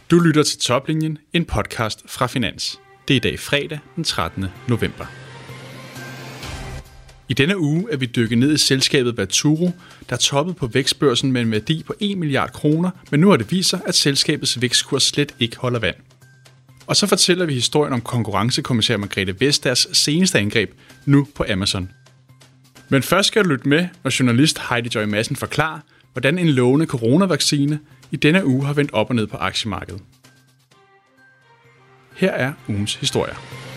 Du lytter til Toplinjen, en podcast fra Finans. Det er i dag fredag den 13. november. I denne uge er vi dykket ned i selskabet Vaturo, der toppede på vækstbørsen med en værdi på 1 milliard kroner, men nu har det vist sig, at selskabets vækstkurs slet ikke holder vand. Og så fortæller vi historien om konkurrencekommissær Margrethe Vestagers seneste angreb, nu på Amazon. Men først skal du lytte med, når journalist Heidi Joy Madsen forklarer, hvordan en lovende coronavaccine i denne uge har vendt op og ned på aktiemarkedet. Her er ugens historier.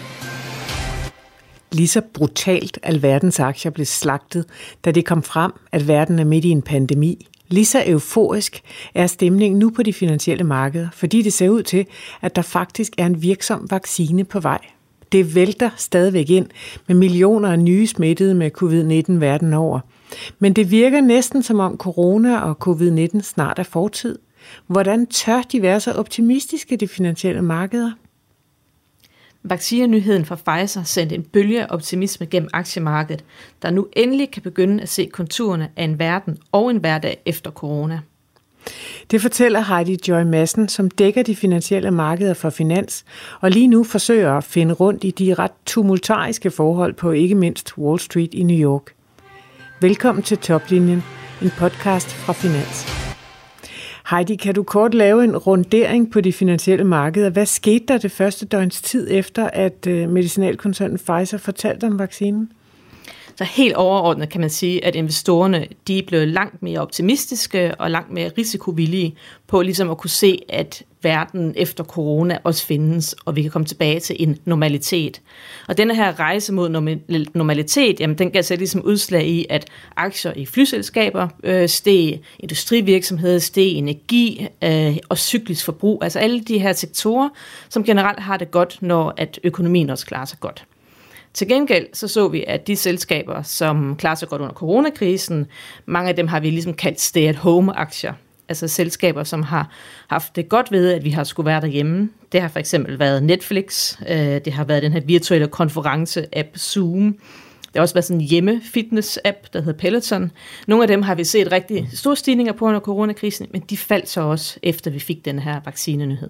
Lige så brutalt alverdens aktier blev slagtet, da det kom frem, at verden er midt i en pandemi. Lige så euforisk er stemningen nu på de finansielle markeder, fordi det ser ud til, at der faktisk er en virksom vaccine på vej. Det vælter stadigvæk ind med millioner af nye smittede med covid-19 verden over. Men det virker næsten som om corona og covid-19 snart er fortid. Hvordan tør de være så optimistiske, de finansielle markeder? Vaccinenyheden fra Pfizer sendte en bølge af optimisme gennem aktiemarkedet, der nu endelig kan begynde at se konturerne af en verden og en hverdag efter corona. Det fortæller Heidi Joy Madsen, som dækker de finansielle markeder for Finans, og lige nu forsøger at finde rundt i de ret tumultariske forhold på ikke mindst Wall Street i New York. Velkommen til Toplinjen, en podcast fra Finans. Heidi, kan du kort lave en rundering på de finansielle markeder? Hvad skete der det første døgns tid efter, at medicinalkoncernen Pfizer fortalte om vaccinen? Så helt overordnet kan man sige, at investorerne de er blevet langt mere optimistiske og langt mere risikovillige på ligesom at kunne se, at verden efter corona også findes, og vi kan komme tilbage til en normalitet. Og denne her rejse mod normalitet, jamen den gav sig ligesom udslag i, at aktier i flyselskaber steg, industrivirksomheder steg, energi og cyklisk forbrug, altså alle de her sektorer, som generelt har det godt, når at økonomien også klarer sig godt. Til gengæld så vi, at de selskaber, som klarer sig godt under coronakrisen, mange af dem har vi ligesom kaldt stay-at-home-aktier. Altså selskaber, som har haft det godt ved, at vi har skulle være derhjemme. Det har for eksempel været Netflix, det har været den her virtuelle konference-app Zoom. Det har også været sådan en hjemme-fitness-app, der hedder Peloton. Nogle af dem har vi set rigtig store stigninger på under coronakrisen, men de faldt så også, efter vi fik den her vaccinenyhed.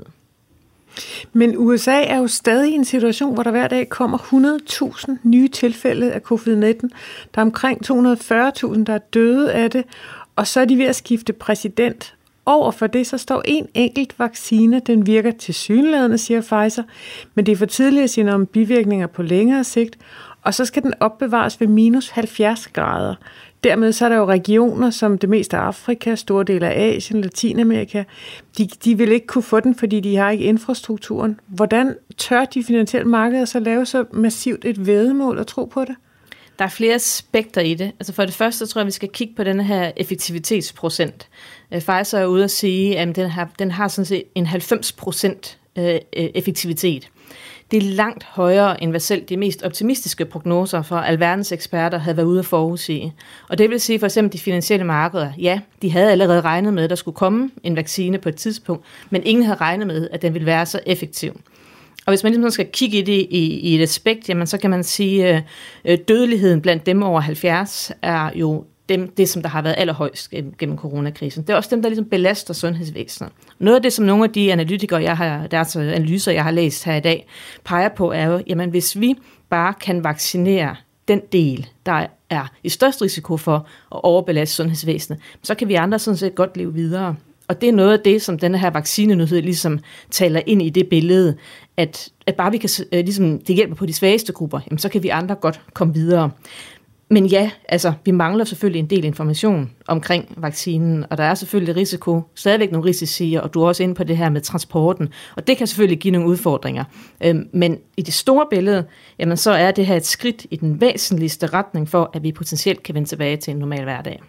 Men USA er jo stadig i en situation, hvor der hver dag kommer 100.000 nye tilfælde af covid-19. Der er omkring 240.000, der er døde af det, og så er de ved at skifte præsident. Over for det så står en enkelt vaccine, den virker tilsyneladende, siger Pfizer, men det er for tidligt at sige noget om bivirkninger på længere sigt, og så skal den opbevares ved minus 70 grader. Dermed så er der jo regioner som det meste af Afrika, store dele af Asien, Latinamerika. De vil ikke kunne få den, fordi de har ikke infrastrukturen. Hvordan tør de finansielle markeder så lave så massivt et væddemål og tro på det? Der er flere aspekter i det. Altså for det første, tror jeg, vi skal kigge på denne her effektivitetsprocent. Pfizer er ude at sige, at den har sådan set en 90% effektivitet. Det er langt højere end hvad selv de mest optimistiske prognoser for alverdens eksperter havde været ude at forudsige. Og det vil sige for eksempel de finansielle markeder, ja, de havde allerede regnet med, at der skulle komme en vaccine på et tidspunkt, men ingen havde regnet med, at den ville være så effektiv. Og hvis man ligesom skal kigge i det i et aspekt, jamen så kan man sige, at dødeligheden blandt dem over 70 er jo det, som der har været allerhøjst gennem coronakrisen. Det er også dem, der ligesom belaster sundhedsvæsenet. Noget af det, som nogle af de analytikere, deres analyser, jeg har læst her i dag, peger på, er jo, jamen hvis vi bare kan vaccinere den del, der er i størst risiko for at overbelaste sundhedsvæsenet, så kan vi andre sådan set godt leve videre. Og det er noget af det, som denne her vaccinenyhed ligesom taler ind i det billede, at bare vi kan, ligesom det hjælper på de svageste grupper, jamen så kan vi andre godt komme videre. Men ja, altså, vi mangler selvfølgelig en del information omkring vaccinen, og der er selvfølgelig stadigvæk nogle risici, og du er også inde på det her med transporten, og det kan selvfølgelig give nogle udfordringer. Men i det store billede, jamen, så er det her et skridt i den væsentligste retning for, at vi potentielt kan vende tilbage til en normal hverdag.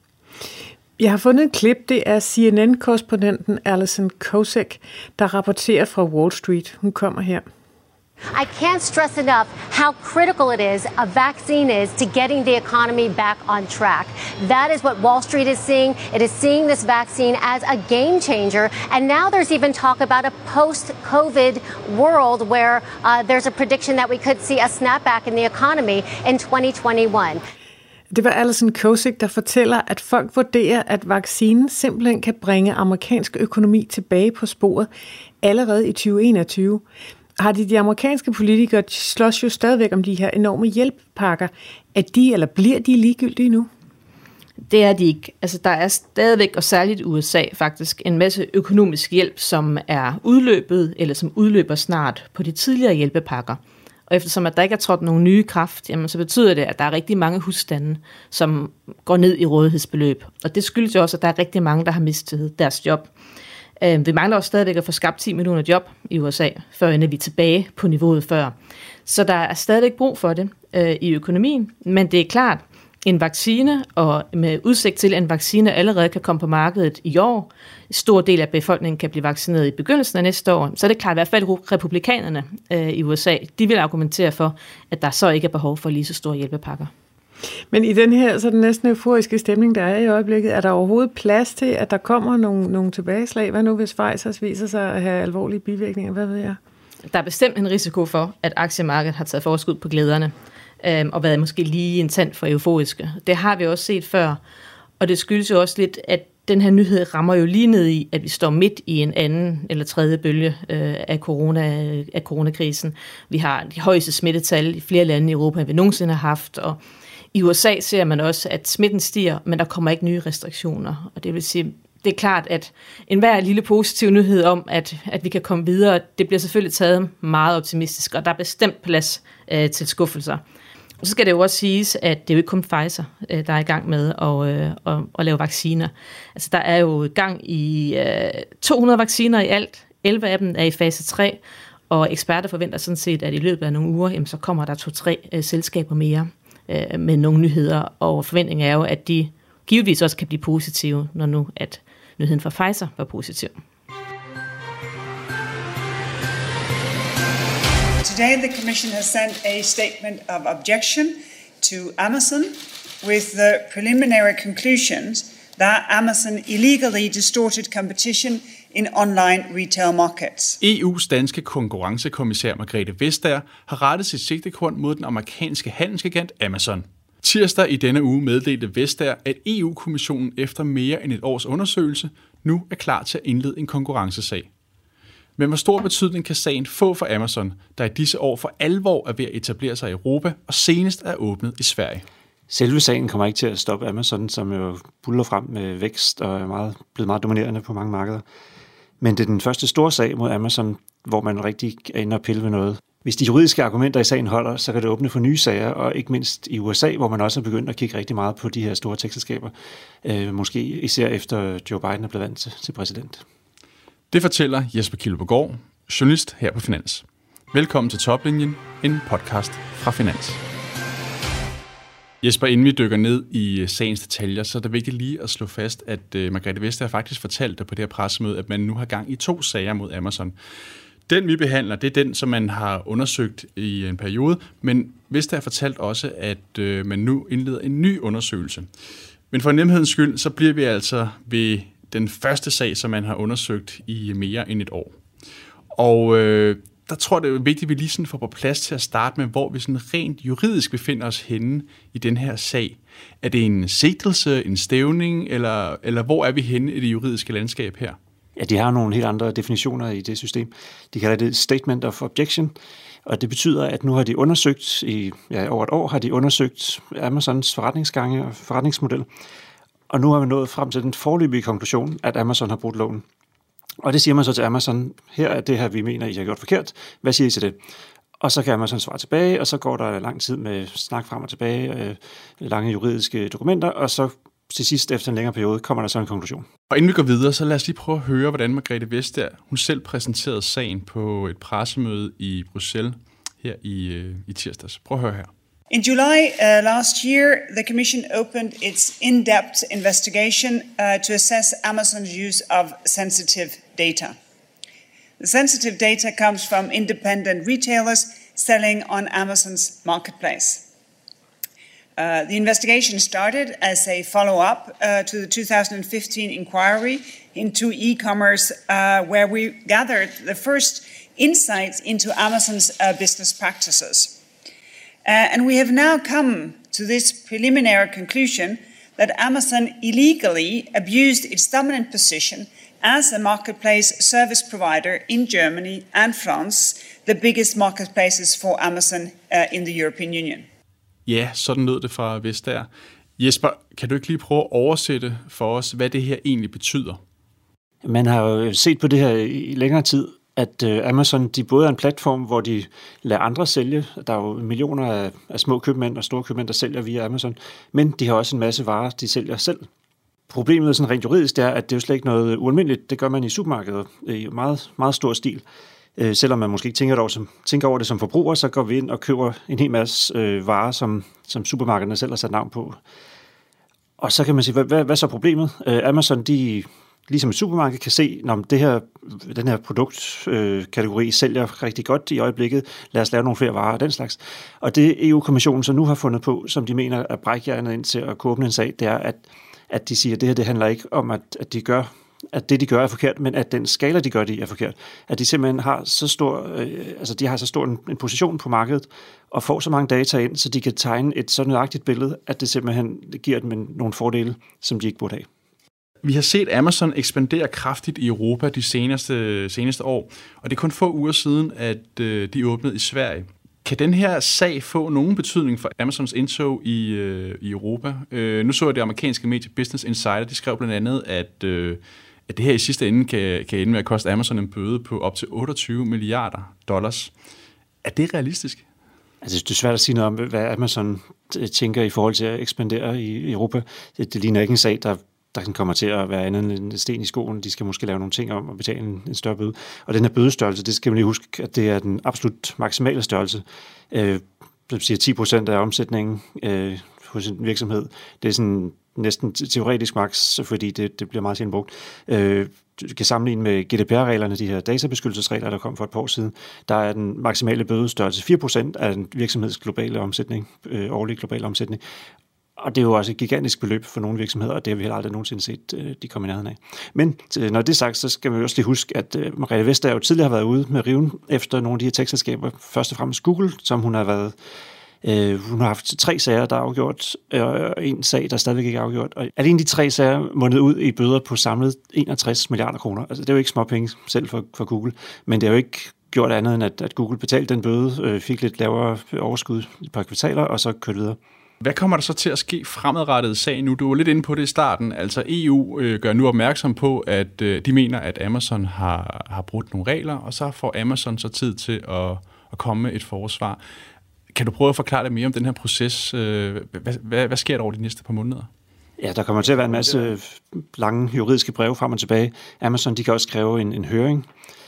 Jeg har fundet et klip, det er CNN-korrespondenten Alison Kosek, der rapporterer fra Wall Street. Hun kommer her. I can't stress enough how critical it is a vaccine is to getting the economy back on track. That is what Wall Street is seeing. It is seeing this vaccine as a game changer. And now there's even talk about a post-COVID world where there's a prediction that we could see a snapback in the economy in 2021. Det var Alison Kosick, der fortæller, at folk vurderer, at vaccinen simpelthen kan bringe amerikansk økonomi tilbage på sporet allerede i 2021. Har de amerikanske politikere slås jo stadigvæk om de her enorme hjælpepakker. Er de, eller bliver de ligegyldige nu? Det er de ikke. Altså, der er stadigvæk, og særligt i USA faktisk, en masse økonomisk hjælp, som er udløbet, eller som udløber snart på de tidligere hjælpepakker. Og eftersom at der ikke er trådt nogen nye kraft, jamen, så betyder det, at der er rigtig mange husstande, som går ned i rådighedsbeløb. Og det skyldes jo også, at der er rigtig mange, der har mistet deres job. Vi mangler også stadigvæk at få skabt 10 millioner job i USA, før vi er tilbage på niveauet før. Så der er stadigvæk brug for det i økonomien, men det er klart, en vaccine, og med udsigt til, at en vaccine allerede kan komme på markedet i år, en stor del af befolkningen kan blive vaccineret i begyndelsen af næste år, så er det klart, i hvert fald republikanerne i USA, de vil argumentere for, at der så ikke er behov for lige så store hjælpepakker. Men i den her så den næsten euforiske stemning, der er i øjeblikket, er der overhovedet plads til, at der kommer nogle tilbageslag? Hvad nu, hvis Pfizer viser sig at have alvorlige bivirkninger? Hvad ved jeg? Der er bestemt en risiko for, at aktiemarkedet har taget forskud på glæderne, og været måske lige en tand for euforiske. Det har vi også set før, og det skyldes jo også lidt, at den her nyhed rammer jo lige ned i, at vi står midt i en anden eller tredje bølge af coronakrisen. Vi har de højeste smittetal i flere lande i Europa, end vi nogensinde har haft, og i USA ser man også, at smitten stiger, men der kommer ikke nye restriktioner. Og det vil sige, det er klart, at enhver lille positiv nyhed om, at vi kan komme videre, det bliver selvfølgelig taget meget optimistisk, og der er bestemt plads til skuffelser. Og så skal det jo også siges, at det er jo ikke kun Pfizer, der er i gang med at lave vacciner. Altså der er jo gang i 200 vacciner i alt. 11 af dem er i fase 3, og eksperter forventer sådan set, at i løbet af nogle uger, jamen, så kommer der 2-3 selskaber mere med nogle nyheder. Og forventningen er jo, at de givetvis også kan blive positive, når nu at nyheden fra Pfizer var positiv. Today, the Commission has sent a statement of objection to Amazon with the preliminary conclusions that Amazon illegally distorted competition in online retail markets. EU's danske konkurrencekommissær Margrethe Vestager har rettet sit sigtekorn mod den amerikanske handelsgigant Amazon. Tirsdag i denne uge meddelte Vestager, at EU-kommissionen efter mere end et års undersøgelse nu er klar til at indlede en konkurrencesag. Men hvor stor betydning kan sagen få for Amazon, der i disse år for alvor er ved at etablere sig i Europa og senest er åbnet i Sverige? Selve sagen kommer ikke til at stoppe Amazon, som jo buller frem med vækst og er blevet meget dominerende på mange markeder. Men det er den første store sag mod Amazon, hvor man rigtig er inde og pille ved noget. Hvis de juridiske argumenter i sagen holder, så kan det åbne for nye sager, og ikke mindst i USA, hvor man også er begyndt at kigge rigtig meget på de her store techselskaber. Måske især efter Joe Biden er blevet valgt til præsident. Det fortæller Jesper Kildgaard, journalist her på Finans. Velkommen til Toplinjen, en podcast fra Finans. Jesper, inden vi dykker ned i sagens detaljer, så er det vigtigt lige at slå fast, at Margrethe Vestager faktisk fortalte på det her pressemøde, at man nu har gang i 2 sager mod Amazon. Den vi behandler, det er den, som man har undersøgt i en periode, men Vestager fortalte også, at man nu indleder en ny undersøgelse. Men for nemhedens skyld, så bliver vi altså ved den første sag, som man har undersøgt i mere end et år. Og der tror jeg, det er vigtigt, at vi lige sådan får på plads til at starte med, hvor vi sådan rent juridisk befinder os henne i den her sag. Er det en sigtelse, en stævning, eller hvor er vi henne i det juridiske landskab her? Ja, de har nogle helt andre definitioner i det system. De kalder det Statement of Objection, og det betyder, at nu har de undersøgt, over et år har de undersøgt Amazons forretningsgange og forretningsmodel, og nu har vi nået frem til den foreløbige konklusion, at Amazon har brudt loven. Og det siger man så til Amazon, her er det her, vi mener, I har gjort forkert. Hvad siger I til det? Og så kan Amazon svare tilbage, og så går der lang tid med snak frem og tilbage, lange juridiske dokumenter, og så til sidst efter en længere periode kommer der så en konklusion. Og inden vi går videre, så lad os lige prøve at høre, hvordan Margrethe Vestager, hun selv præsenterede sagen på et pressemøde i Bruxelles her i tirsdags. Prøv at høre her. In July last year, the Commission opened its in-depth investigation to assess Amazon's use of sensitive data. The sensitive data comes from independent retailers selling on Amazon's marketplace. The investigation started as a follow-up to the 2015 inquiry into e-commerce, where we gathered the first insights into Amazon's business practices. And we have now come to this preliminary conclusion that Amazon illegally abused its dominant position as a marketplace service provider in Germany and France, the biggest marketplaces for Amazon in the European Union. Ja, sådan lød det fra Vestager. Jesper, kan du ikke lige prøve at oversætte for os, hvad det her egentlig betyder? Man har jo set på det her i længere tid, at Amazon de både er en platform, hvor de lader andre sælge. Der er jo millioner af små købmænd og store købmænd, der sælger via Amazon. Men de har også en masse varer, de sælger selv. Problemet sådan rent juridisk det er, at det er jo slet ikke noget ualmindeligt. Det gør man i supermarkeder i meget, meget stor stil. Selvom man måske ikke tænker over det som forbruger, så går vi ind og køber en hel masse varer, som supermarkederne selv har sat navn på. Og så kan man sige, hvad så er problemet? Amazon, de ligesom et supermarked kan se, når den her produktkategori sælger rigtig godt i øjeblikket, lad os lave nogle flere varer og den slags. Og det EU-kommissionen så nu har fundet på, som de mener er brækjernet ind til at kunne åbne en sag, det er, at de siger, at det handler ikke om, at det, de gør, er forkert, men at den skala, de gør det i, er forkert. At de simpelthen har så stor, en position på markedet, og får så mange data ind, så de kan tegne et så nøjagtigt billede, at det simpelthen giver dem nogle fordele, som de ikke burde have. Vi har set Amazon ekspandere kraftigt i Europa de seneste år, og det er kun få uger siden, at de åbnede i Sverige. Kan den her sag få nogen betydning for Amazons indtog i Europa? Nu så jeg det amerikanske medie Business Insider, de skrev blandt andet, at det her i sidste ende kan ende med at koste Amazon en bøde på op til $28 milliarder. Er det realistisk? Altså, det er svært at sige noget om, hvad Amazon tænker i forhold til at ekspandere i Europa. Det ligner ikke en sag, der kommer til at være andet end en sten i skoen. De skal måske lave nogle ting om at betale en større bøde. Og den her bødestørrelse, det skal man lige huske, at det er den absolut maksimale størrelse. Det siger 10% af omsætningen hos en virksomhed. Det er sådan næsten teoretisk maks, fordi det bliver meget sjældent brugt. Du kan sammenligne med GDPR-reglerne, de her databeskyttelsesregler, der kom for et par år siden. Der er den maksimale bødestørrelse 4% af en virksomheds globale omsætning, årlige globale omsætning. Og det er jo også et gigantisk beløb for nogle virksomheder, og det har vi heller aldrig nogensinde set, de kommer i nærheden af. Men når det er sagt, så skal vi også lige huske, at Margrethe Vestager jo tidligere har været ude med riven efter nogle af de her tech-selskaber. Først og fremmest Google, som hun har haft 3 sager, der er afgjort, og en sag, der stadigvæk ikke er afgjort. Og alene de 3 sager mundet ud i bøder på samlet 61 milliarder kroner. Altså det er jo ikke småpenge selv for Google, men det er jo ikke gjort andet end, at Google betalte den bøde, fik lidt lavere overskud et par kvartaler, og så kørte videre. Hvad kommer der så til at ske fremadrettet i sagen nu? Du var lidt inde på det i starten. Altså EU gør nu opmærksom på, at de mener, at Amazon har brudt nogle regler, og så får Amazon så tid til at komme med et forsvar. Kan du prøve at forklare lidt mere om den her proces? Hvad sker der over de næste par måneder? Ja, der kommer til at være en masse lange juridiske breve frem og tilbage. Amazon, de kan også kræve en høring.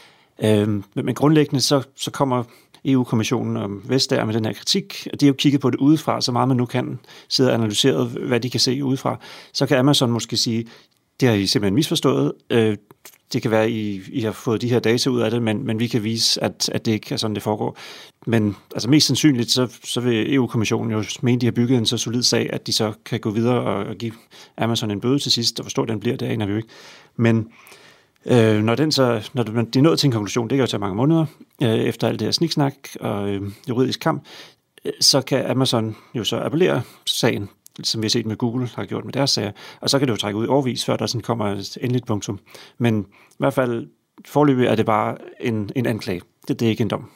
Men grundlæggende så kommer EU-kommissionen og Vestager med den her kritik, og de har jo kigget på det udefra, så meget man nu kan sidde og analysere, hvad de kan se udefra. Så kan Amazon måske sige, det har I simpelthen misforstået. Det kan være, at I har fået de her data ud af det, men vi kan vise, at det ikke er sådan, det foregår. Men altså mest sandsynligt, så vil EU-kommissionen jo mene, de har bygget en så solid sag, at de så kan gå videre og give Amazon en bøde til sidst, og hvor stor den bliver, det aner vi jo ikke. Men når de er nået til en konklusion, det kan jo tage mange måneder, efter alt det her sniksnak og juridisk kamp, så kan Amazon jo så appellere sagen, som vi har set med Google har gjort med deres sager, og så kan det jo trække ud i årevis, før der sådan kommer et endeligt punktum. Men i hvert fald foreløbig er det bare en anklage. Det er ikke en dom.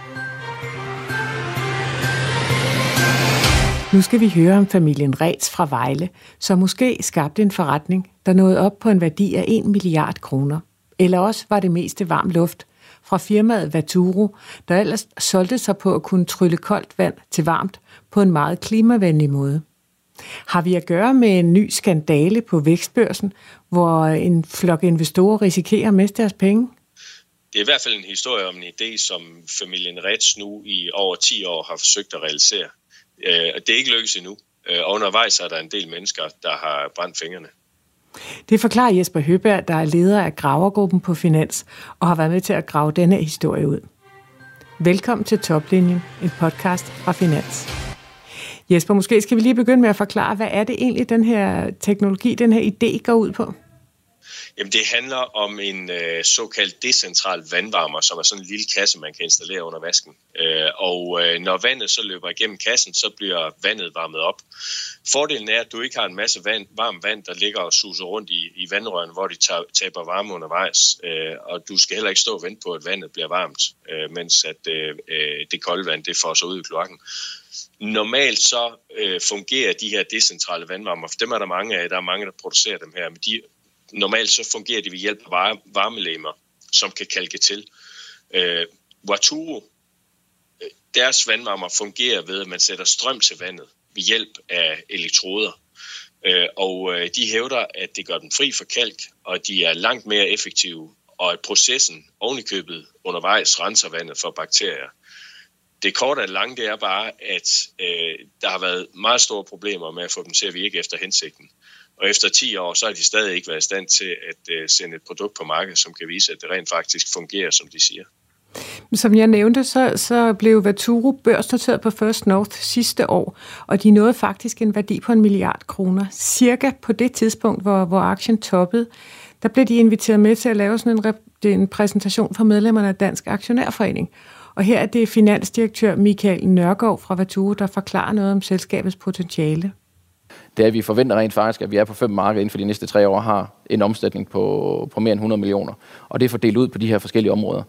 Nu skal vi høre om familien Reitz fra Vejle, som måske skabte en forretning, der nåede op på en værdi af 1 milliard kroner. Eller også var det meste varm luft fra firmaet Vaturo, der ellers solgte sig på at kunne trylle koldt vand til varmt på en meget klimavenlig måde. Har vi at gøre med en ny skandale på vækstbørsen, hvor en flok investorer risikerer at miste deres penge? Det er i hvert fald en historie om en idé, som familien Reitz nu i over 10 år har forsøgt at realisere. Det er ikke lykkes endnu, og undervejs er der en del mennesker, der har brændt fingrene. Det forklarer Jesper Høberg, der er leder af Gravergruppen på Finans, og har været med til at grave denne historie ud. Velkommen til Toplinjen, en podcast fra Finans. Jesper, måske skal vi lige begynde med at forklare, hvad er det egentlig, den her teknologi, den her idé går ud på? Jamen, det handler om en såkaldt decentral vandvarmer, som er sådan en lille kasse, man kan installere under vasken. Og når vandet så løber igennem kassen, så bliver vandet varmet op. Fordelen er, at du ikke har en masse varmt vand, der ligger og suser rundt i vandrøren, hvor de taber varme undervejs. Og du skal heller ikke stå og vente på, at vandet bliver varmt, mens at det kolde vand det får sig ud i kloakken. Normalt så fungerer de her decentrale vandvarmer, for dem er der mange af, der er mange, der producerer dem her, men normalt så fungerer de ved hjælp af varmelemmer, som kan kalke til. Waturo, deres vandvarmer fungerer ved, at man sætter strøm til vandet ved hjælp af elektroder. Og de hævder, at det gør dem fri for kalk, og de er langt mere effektive, og at processen ovenikøbet undervejs renser vandet for bakterier. Det korte og lange, det er bare, at der har været meget store problemer med at få dem til at virke efter hensigten. Og efter 10 år, så har de stadig ikke været i stand til at sende et produkt på markedet, som kan vise, at det rent faktisk fungerer, som de siger. Som jeg nævnte, så blev Waturo børsnoteret på First North sidste år, og de nåede faktisk en værdi på 1 milliard kroner. Cirka på det tidspunkt, hvor aktien toppede, der blev de inviteret med til at lave sådan en præsentation for medlemmerne af Dansk Aktionærforening. Og her er det finansdirektør Michael Nørgaard fra Waturo, der forklarer noget om selskabets potentiale. Det er, at vi forventer rent faktisk, at vi er på 5 markeder inden for de næste 3 år, har en omsætning på mere end 100 millioner. Og det er fordelt ud på de her forskellige områder.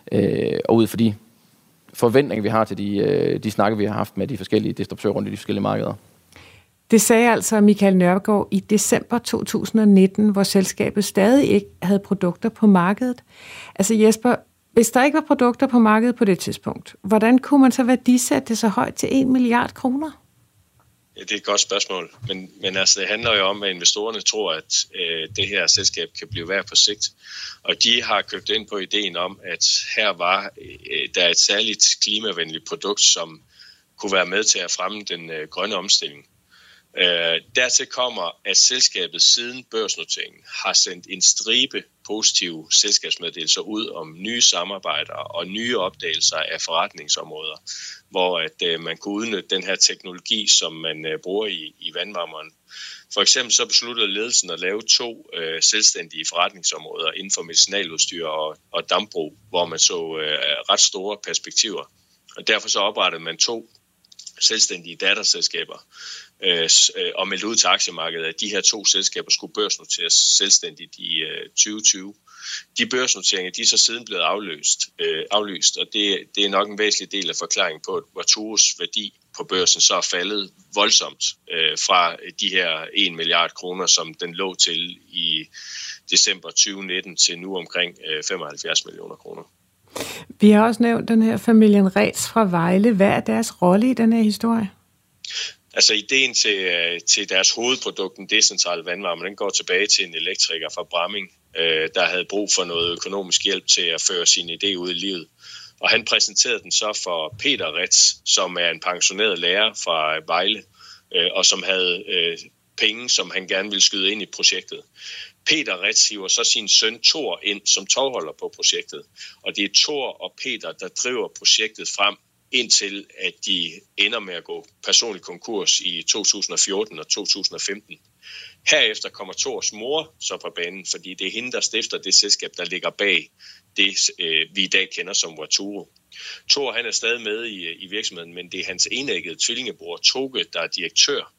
Og ud for de forventninger, vi har til de snakke, vi har haft med de forskellige distributører rundt i de forskellige markeder. Det sagde altså Michael Nørgaard i december 2019, hvor selskabet stadig ikke havde produkter på markedet. Altså Jesper, hvis der ikke var produkter på markedet på det tidspunkt, hvordan kunne man så værdisætte det så højt til 1 milliard kroner? Ja, det er et godt spørgsmål, men altså, det handler jo om, at investorerne tror, at det her selskab kan blive værd på sigt. Og de har købt ind på ideen om, at her var der et særligt klimavenligt produkt, som kunne være med til at fremme den grønne omstilling. Dertil kommer, at selskabet siden børsnoteringen har sendt en stribe positive selskabsmeddelelser ud om nye samarbejder og nye opdagelser af forretningsområder, hvor at man kunne udnytte den her teknologi, som man bruger i vandvarmeren. For eksempel så besluttede ledelsen at lave 2 selvstændige forretningsområder inden for medicinaludstyr og dambrug, hvor man så ret store perspektiver. Og derfor så oprettede man 2 selvstændige datterselskaber og meldte ud til aktiemarkedet, at de her 2 selskaber skulle børsnoteres selvstændigt i 2020. De børsnoteringer, de er så siden blevet aflyst, og det er nok en væsentlig del af forklaringen på, at Waturos værdi på børsen så er faldet voldsomt fra de her 1 milliard kroner, som den lå til i december 2019 til nu omkring 75 millioner kroner. Vi har også nævnt den her familien Reitz fra Vejle. Hvad er deres rolle i den her historie? Altså ideen til deres hovedprodukt, den decentrale vandvarme, den går tilbage til en elektriker fra Bramming, der havde brug for noget økonomisk hjælp til at føre sin idé ud i livet. Og han præsenterede den så for Peter Reitz, som er en pensioneret lærer fra Vejle, og som havde penge, som han gerne ville skyde ind i projektet. Peter Reitz hiver så sin søn Thor ind som tovholder på projektet, og det er Thor og Peter, der driver projektet frem, indtil at de ender med at gå personlig konkurs i 2014 og 2015. Herefter kommer Thors mor så på banen, fordi det er hende, der stifter det selskab, der ligger bag det, vi i dag kender som Waturo. Thor, han er stadig med i virksomheden, men det er hans enæggede tvillingebror Toge, der er direktør.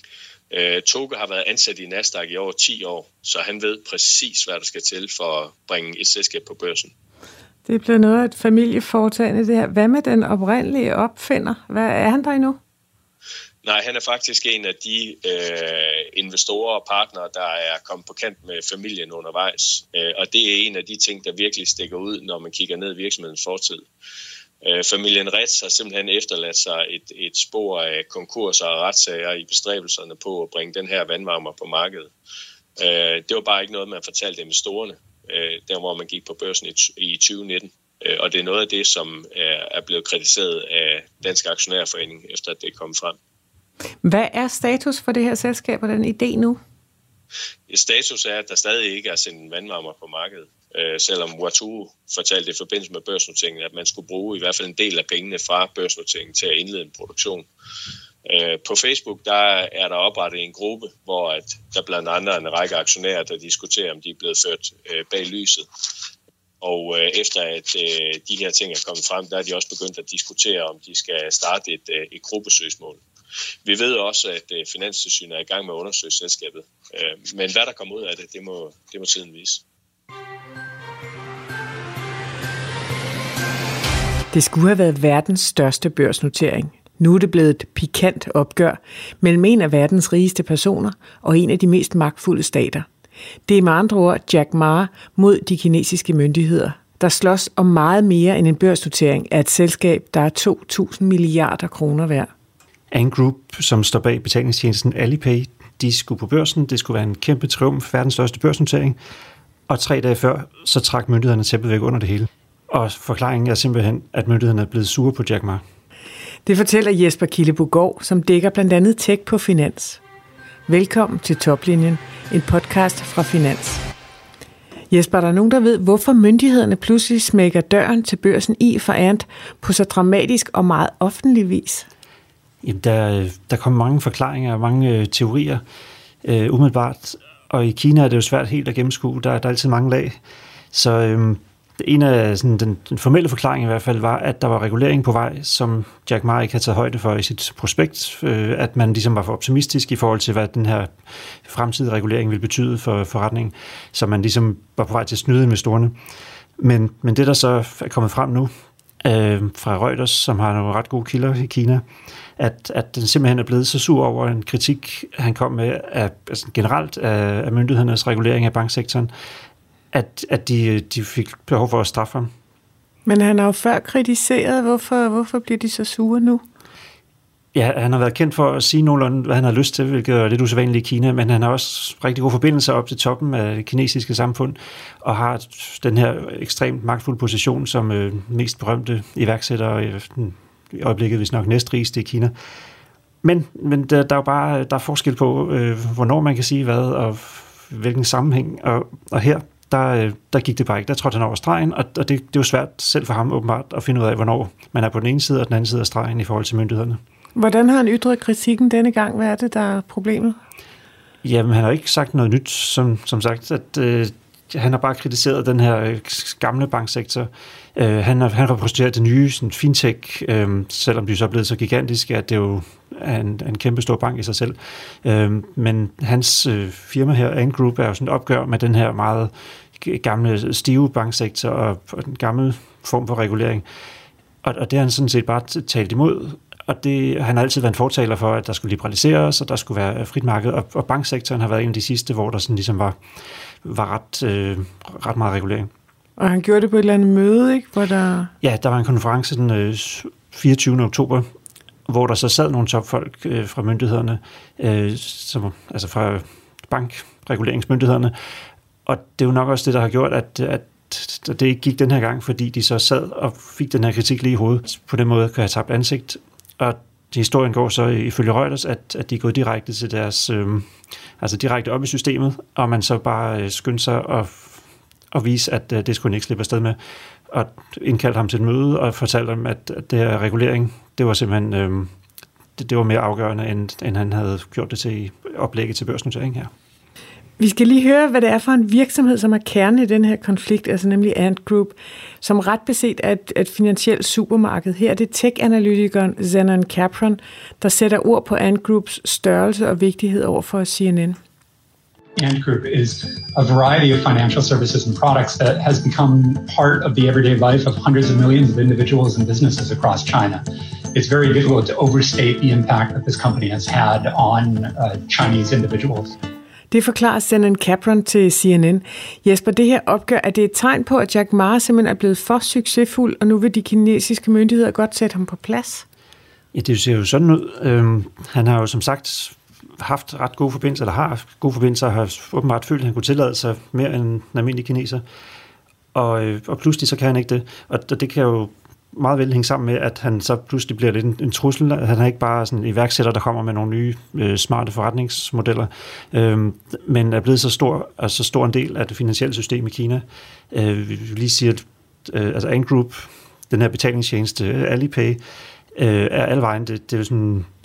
Toge har været ansat i Nasdaq i over 10 år, så han ved præcis, hvad der skal til for at bringe et selskab på børsen. Det er blevet noget af et familieforetagende det her. Hvad med den oprindelige opfinder? Hvad er han der endnu? Nej, han er faktisk en af de investorer og partnere, der er kommet på kant med familien undervejs. Og det er en af de ting, der virkelig stikker ud, når man kigger ned i virksomhedens fortid. Familien Reitz har simpelthen efterladt sig et spor af konkurser og retssager i bestræbelserne på at bringe den her vandvarmer på markedet. Det var bare ikke noget, man fortalte investorerne, der hvor man gik på børsen i 2019. Og det er noget af det, som er blevet kritiseret af Dansk Aktionærforening, efter at det er kommet frem. Hvad er status for det her selskab og den idé nu? Status er, at der stadig ikke er sendt en vandvarmer på markedet. Selvom Waturo fortalte i forbindelse med børsnoteringen, at man skulle bruge i hvert fald en del af pengene fra børsnoteringen til at indlede en produktion. På Facebook der er der oprettet en gruppe, hvor at der blandt andet en række aktionærer, der diskuterer, om de er blevet ført bag lyset. Og efter at de her ting er kommet frem, der er de også begyndt at diskutere, om de skal starte et gruppesøgsmål. Vi ved også, at Finanstilsynet er i gang med at undersøge selskabet. Men hvad der kommer ud af det, det må tiden vise. Det skulle have været verdens største børsnotering. Nu er det blevet et pikant opgør mellem en af verdens rigeste personer og en af de mest magtfulde stater. Det er med andre ord Jack Ma mod de kinesiske myndigheder, der slås om meget mere end en børsnotering af et selskab, der er 2.000 milliarder kroner værd. Ant Group, som står bag betalingstjenesten Alipay, de skulle på børsen. Det skulle være en kæmpe triumf, verdens største børsnotering. Og 3 dage før, så trak myndighederne tæppet væk under det hele. Og forklaringen er simpelthen, at myndighederne er blevet sure på Jack Ma. Det fortæller Jesper Kildebogård, som dækker blandt andet tech på Finans. Velkommen til Toplinjen, en podcast fra Finans. Jesper, er der nogen, der ved, hvorfor myndighederne pludselig smækker døren til børsen i for Ant på så dramatisk og meget offentlig vis? Jamen, der kommer mange forklaringer og mange teorier umiddelbart. Og i Kina er det jo svært helt at gennemskue. Der er altid mange lag. Så en af sådan, den formelle forklaring i hvert fald var, at der var regulering på vej, som Jack Ma ikke havde taget højde for i sit prospekt. At man ligesom var for optimistisk i forhold til, hvad den her fremtidige regulering ville betyde for forretningen. Så man ligesom var på vej til at snyde investorerne. Men det, der så er kommet frem nu fra Reuters, som har nogle ret gode kilder i Kina, at den simpelthen er blevet så sur over en kritik, han kom med generelt af myndighedernes regulering af banksektoren, at de fik behov for at straffe ham. Men han har jo før kritiseret. Hvorfor bliver de så sure nu? Ja, han har været kendt for at sige nogenlunde, hvad han har lyst til, hvilket er lidt usædvanligt i Kina, men han har også rigtig gode forbindelser op til toppen af det kinesiske samfund, og har den her ekstremt magtfulde position som mest berømte iværksætter i øjeblikket, hvis nok næstrigeste i Kina. Men der er jo bare der er forskel på, hvornår man kan sige hvad, og hvilken sammenhæng, og her der gik det bare ikke. Der trådte han over stregen, og det er jo svært selv for ham åbenbart at finde ud af, hvornår man er på den ene side og den anden side af stregen i forhold til myndighederne. Hvordan har han ytret kritikken denne gang? Hvad er det, der er problemet? Jamen, han har ikke sagt noget nyt, som sagt, at han har bare kritiseret den her gamle banksektor. Han repræsenterer det nye sådan fintech, selvom de så er blevet så gigantiske, at det jo er en kæmpe stor bank i sig selv. Men hans firma her, Ant Group, er jo sådan et opgør med den her meget gamle, stive banksektor og den gamle form for regulering. Og det har han sådan set bare talt imod. Og han har altid været en fortaler for, at der skulle liberaliseres, og der skulle være frit marked. Og banksektoren har været en af de sidste, hvor der sådan ligesom var ret meget regulering. Og han gjorde det på et eller andet møde, ikke? Ja, der var en konference den 24. oktober, hvor der så sad nogle topfolk fra myndighederne, altså fra bankreguleringsmyndighederne. Og det er jo nok også det, der har gjort, at det ikke gik den her gang, fordi de så sad og fik den her kritik lige i hovedet. På den måde kan have tabt ansigt. Og historien går så ifølge Reuters, at de er gået direkte til deres, direkte op i systemet, og man så bare skyndte sig at vise, at det skulle han ikke slippe afsted med. Og indkaldte ham til et møde og fortalte ham, at det her regulering, det var simpelthen det var mere afgørende, end han havde gjort det til oplægget til børsnotering her. Vi skal lige høre, hvad det er for en virksomhed, som er kernen i den her konflikt, altså nemlig Ant Group, som ret beset er et finansielt supermarked. Her er det tech-analytikeren Zenon Capron, der sætter ord på Ant Groups størrelse og vigtighed over for CNN. Ant Group is a variety of financial services and products that has become part of the everyday life of hundreds of millions of individuals and businesses across China. It's very difficult to overstate the impact that this company has had on Chinese individuals. Det forklarer Zenon Capron til CNN. Jesper, det her opgør, er det et tegn på, at Jack Ma simpelthen er blevet for succesfuld, og nu vil de kinesiske myndigheder godt sætte ham på plads? Ja, det ser jo sådan ud. Han har jo som sagt haft ret gode forbindelser, eller har haft gode forbindelser, og har åbenbart følt, at han kunne tillade sig mere end en almindelig kineser. Og pludselig så kan han ikke det. Og det kan jo meget vel hænge sammen med, at han så pludselig bliver lidt en trussel. Han er ikke bare sådan en iværksætter, der kommer med nogle nye smarte forretningsmodeller, men er blevet så stor en del af det finansielle system i Kina. Vi vil lige sige, at Ant Group, den her betalingstjeneste Alipay, er alle vejen. Det er sådan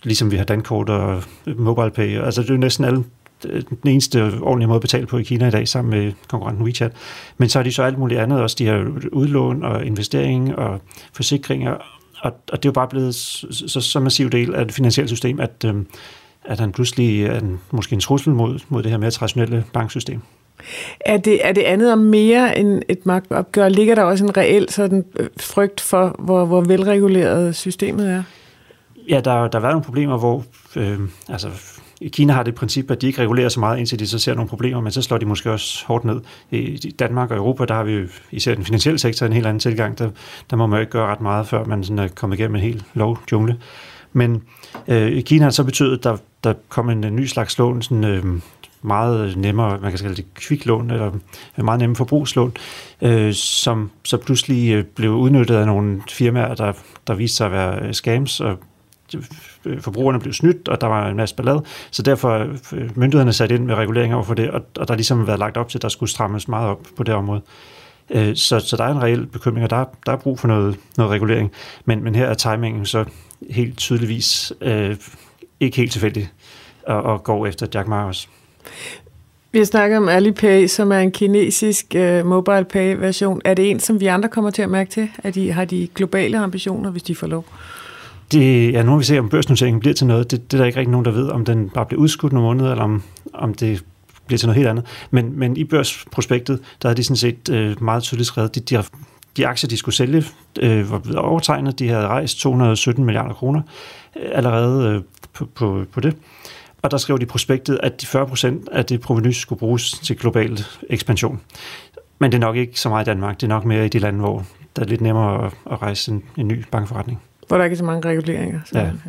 ligesom vi har dankort og MobilePay. Altså det er jo næsten alle den eneste ordentlige måde at betale på i Kina i dag, sammen med konkurrenten WeChat. Men så har de så alt muligt andet også. De har udlån og investering og forsikringer, og det er jo bare blevet så massiv del af det finansielle system, at han pludselig er måske en trussel mod det her mere traditionelle banksystem. Er det andet og mere end et magtopgør? Ligger der også en reel sådan frygt for, hvor velreguleret systemet er? Ja, der har været nogle problemer, hvor i Kina har det princip, at de ikke regulerer så meget, indtil de så ser nogle problemer, men så slår de måske også hårdt ned. I Danmark og Europa, der har vi jo især den finansielle sektor en helt anden tilgang. Der må man jo ikke gøre ret meget, før man sådan er kommet igennem en hel lovjungle. Men i Kina har det så betydet, at der kom en ny slags lån, sådan meget nemmere, man kan kalde det kviklån, eller meget nemme forbrugslån, som så pludselig blev udnyttet af nogle firmaer, der viste sig at være scams, og forbrugerne blev snydt, og der var en masse ballade, så derfor myndighederne sat ind med reguleringer over for det, og der ligesom været lagt op til, at der skulle strammes meget op på det område. Så der er en reel bekymring, og der er brug for noget regulering, men her er timingen så helt tydeligvis ikke helt tilfældig og går efter Jack Ma også. Vi har snakket om Alipay, som er en kinesisk mobile pay version. Er det en, som vi andre kommer til at mærke til? Har de globale ambitioner, hvis de får lov? Nu har vi set, om børsnoteringen bliver til noget. Det er der ikke rigtig nogen, der ved, om den bare bliver udskudt nogle måneder, eller om det bliver til noget helt andet. Men i børsprospektet, der har de sådan set meget tydeligt skrevet, de aktier, de skulle sælge, var blevet overtegnet. De havde rejst 217 milliarder kroner allerede på det. Og der skrev de i prospektet, at de 40% af det provenu skulle bruges til global ekspansion. Men det er nok ikke så meget i Danmark. Det er nok mere i de lande, hvor der er lidt nemmere at rejse en ny bankforretning. Hvor der ikke er så mange reguleringer. Så, ja.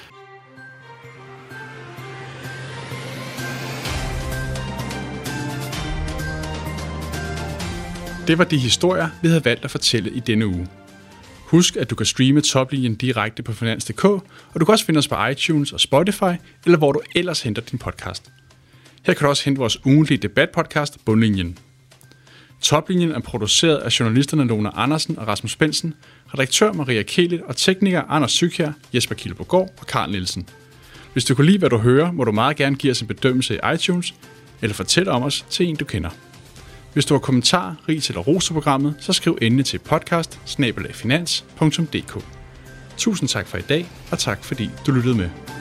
Det var de historier, vi havde valgt at fortælle i denne uge. Husk, at du kan streame Toplinjen direkte på Finans.dk, og du kan også finde os på iTunes og Spotify, eller hvor du ellers henter din podcast. Her kan du også hente vores ugentlige debatpodcast Bundlinjen. Toplinjen er produceret af journalisterne Lone Andersen og Rasmus Bensen, redaktør Maria Kehlet og tekniker Anders Sygkjær, Jesper Kildebogård og Karl Nielsen. Hvis du kan lide, hvad du hører, må du meget gerne give os en bedømmelse i iTunes, eller fortælle om os til en, du kender. Hvis du har kommentarer, ris eller ros til programmet, så skriv endelig til podcast@finans.dk. Tusind tak for i dag, og tak fordi du lyttede med.